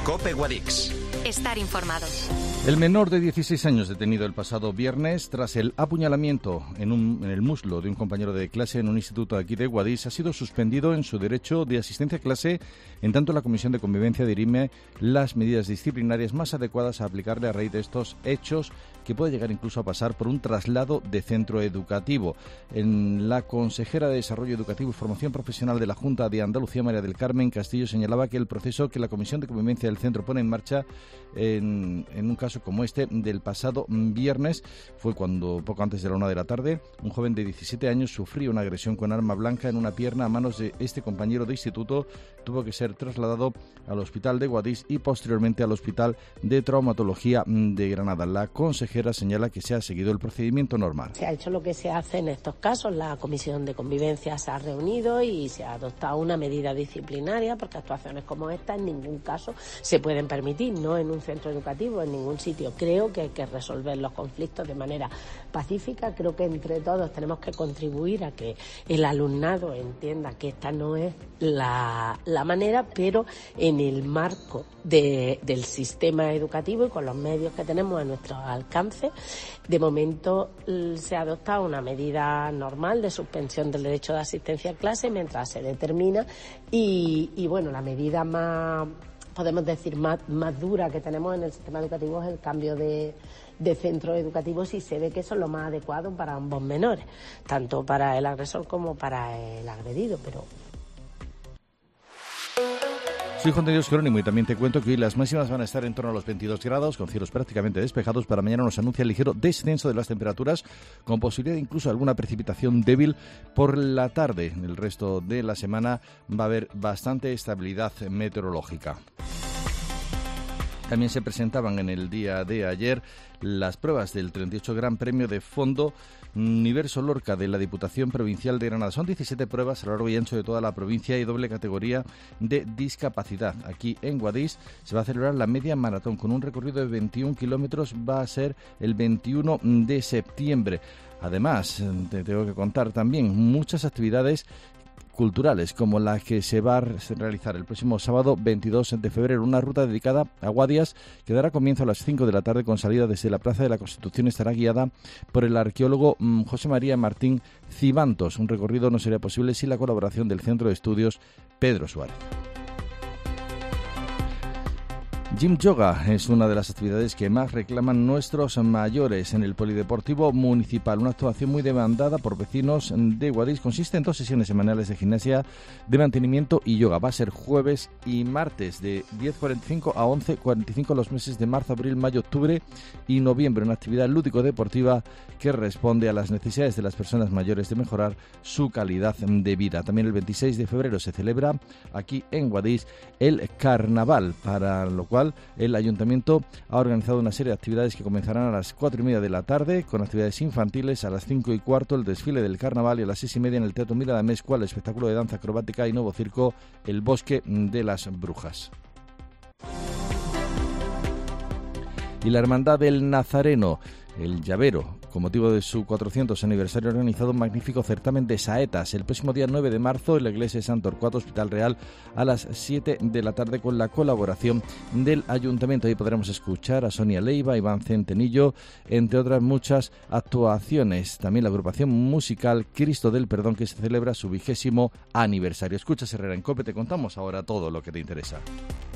COPE Guadix. Estar informados. El menor de 16 años detenido el pasado viernes tras el apuñalamiento en el muslo de un compañero de clase en un instituto aquí de Guadix ha sido suspendido en su derecho de asistencia a clase, en tanto la Comisión de Convivencia dirime las medidas disciplinarias más adecuadas a aplicarle a raíz de estos hechos, que puede llegar incluso a pasar por un traslado de centro educativo. La consejera de Desarrollo Educativo y Formación Profesional de la Junta de Andalucía, María del Carmen Castillo, señalaba que el proceso que la Comisión de Convivencia del centro pone en marcha en un caso como este del pasado viernes fue cuando, poco antes de la 1 de la tarde, un joven de 17 años sufrió una agresión con arma blanca en una pierna a manos de este compañero de instituto. Tuvo que ser trasladado al hospital de Guadix y posteriormente al hospital de traumatología de Granada. La consejera señala que se ha seguido el procedimiento normal. Se ha hecho lo que se hace en estos casos. La Comisión de Convivencia se ha reunido y se ha adoptado una medida disciplinaria, porque actuaciones como esta en ningún caso se pueden permitir, no en un centro educativo, en ningún sitio. Creo que hay que resolver los conflictos de manera pacífica. Creo que entre todos tenemos que contribuir a que el alumnado entienda que esta no es la manera, pero en el marco del sistema educativo y con los medios que tenemos a nuestro alcance, de momento se ha adoptado una medida normal de suspensión del derecho de asistencia a clase mientras se determina y bueno, la medida más, podemos decir, más dura que tenemos en el sistema educativo es el cambio de centro educativo, si se ve que eso es lo más adecuado para ambos menores, tanto para el agresor como para el agredido, pero... Soy Juan de Dios Jerónimo y también te cuento que hoy las máximas van a estar en torno a los 22 grados, con cielos prácticamente despejados. Para mañana nos anuncia el ligero descenso de las temperaturas, con posibilidad incluso de alguna precipitación débil por la tarde. En el resto de la semana va a haber bastante estabilidad meteorológica. También se presentaban en el día de ayer las pruebas del 38 Gran Premio de Fondo Universo Lorca de la Diputación Provincial de Granada. Son 17 pruebas a lo largo y ancho de toda la provincia y doble categoría de discapacidad. Aquí en Guadix se va a celebrar la media maratón con un recorrido de 21 kilómetros. Va a ser el 21 de septiembre. Además, te tengo que contar también muchas actividades culturales, como la que se va a realizar el próximo sábado 22 de febrero, una ruta dedicada a Guadias que dará comienzo a las 5 de la tarde con salida desde la Plaza de la Constitución. Estará guiada por el arqueólogo José María Martín Cibantos. Un recorrido no sería posible sin la colaboración del Centro de Estudios Pedro Suárez. Gym Yoga es una de las actividades que más reclaman nuestros mayores en el Polideportivo Municipal. Una actuación muy demandada por vecinos de Guadix. Consiste en 2 sesiones semanales de gimnasia, de mantenimiento y yoga. Va a ser jueves y martes de 10:45 a 11:45 los meses de marzo, abril, mayo, octubre y noviembre. Una actividad lúdico-deportiva que responde a las necesidades de las personas mayores de mejorar su calidad de vida. También el 26 de febrero se celebra aquí en Guadix el Carnaval, para lo cual el Ayuntamiento ha organizado una serie de actividades que comenzarán a las 4:30 de la tarde, con actividades infantiles. A las 5:15 el desfile del Carnaval y a las 6:30 en el Teatro Mira de Amezcua el espectáculo de danza acrobática y nuevo circo El Bosque de las Brujas. Y la Hermandad del Nazareno, el Llavero, con motivo de su 400 aniversario, ha organizado un magnífico certamen de saetas el próximo día 9 de marzo en la iglesia de Sant Torquato, Hospital Real, a las 7 de la tarde, con la colaboración del Ayuntamiento. Ahí podremos escuchar a Sonia Leiva, Iván Centenillo, entre otras muchas actuaciones. También la agrupación musical Cristo del Perdón, que se celebra su 20º aniversario. Escucha, Herrera en COPE, te contamos ahora todo lo que te interesa.